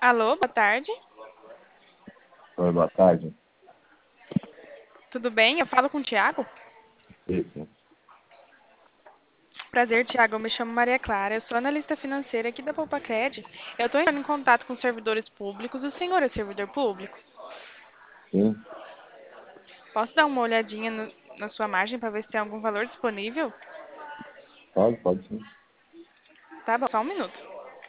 Alô, boa tarde. Oi, boa tarde. Tudo bem? Eu falo com o Tiago. Isso. Prazer, Tiago. Eu me chamo Maria Clara. Eu sou analista financeira aqui da Poupacred. Eu estou entrando em contato com servidores públicos. O senhor é servidor público? Sim, Posso dar uma olhadinha na sua margem para ver se tem algum valor disponível? pode sim. Tá bom, só um minuto.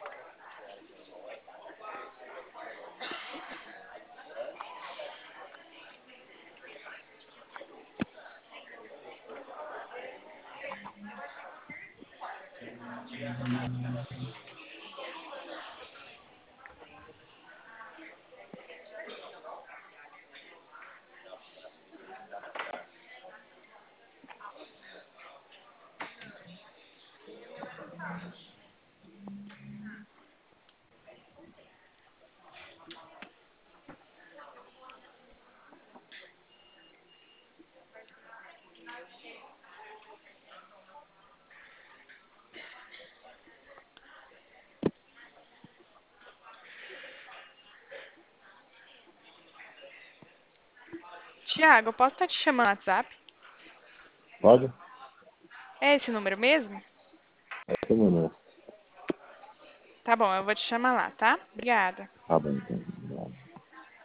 Tiago, eu posso estar te chamando no WhatsApp? Pode? É esse número mesmo? É seu número. Tá bom, eu vou te chamar lá, tá? Obrigada. Tá bom, então.